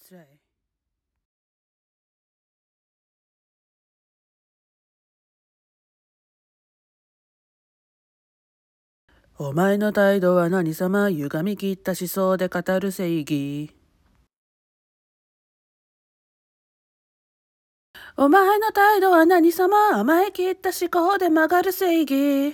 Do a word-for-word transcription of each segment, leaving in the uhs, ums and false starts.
つらい。お前の態度は何様、歪み切った思想で語る正義。お前の態度は何様、甘え切った思考で曲がる正義。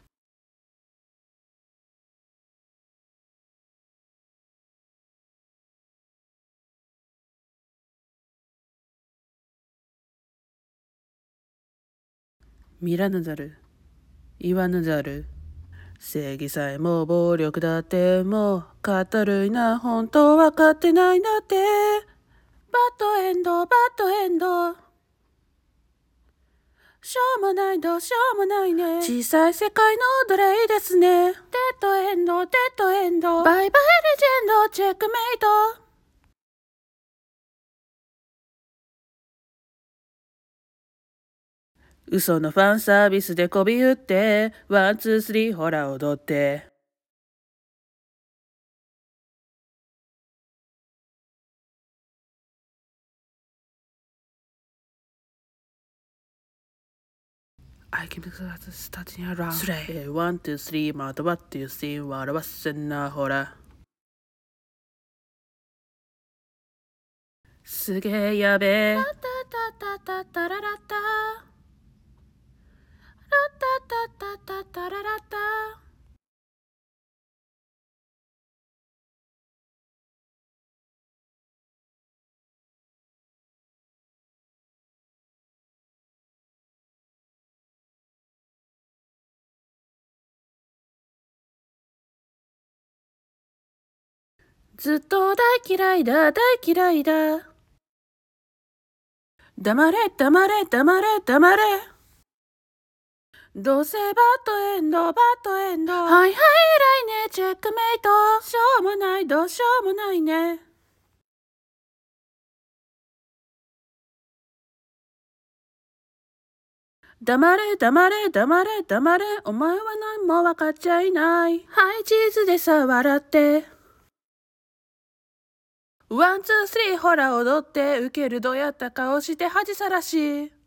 見らぬざる、言わぬざる。正義さえも暴力だってもう語るいな、本当わかってないなって。バッドエンドバッドエンド、しょうもないどうしようもないね。小さい世界の奴隷ですね。デッドエンドデッドエンド、バイバイレジェンドチェックメイト。嘘のファンサービスでこび打って、ワンツースリーほら踊って。I can be starting around. Three, one, two, three, また what do you see? 笑わせんなほら。すげえやべえ。ラタタタタタララタ。ラタタタタタララタ。ずっと大嫌いだ大嫌いだ。黙れ黙れ黙れ黙れ。どうせバッドエンドバッドエンド。はいはい偉いねチェックメイト。しょうもないどうしようもないね。黙れ黙れ黙れ黙れ。お前は何も分かっちゃいない。はいチーズでさ笑って。ワンツースリーほら踊って、ウケるどやった顔して恥さらし。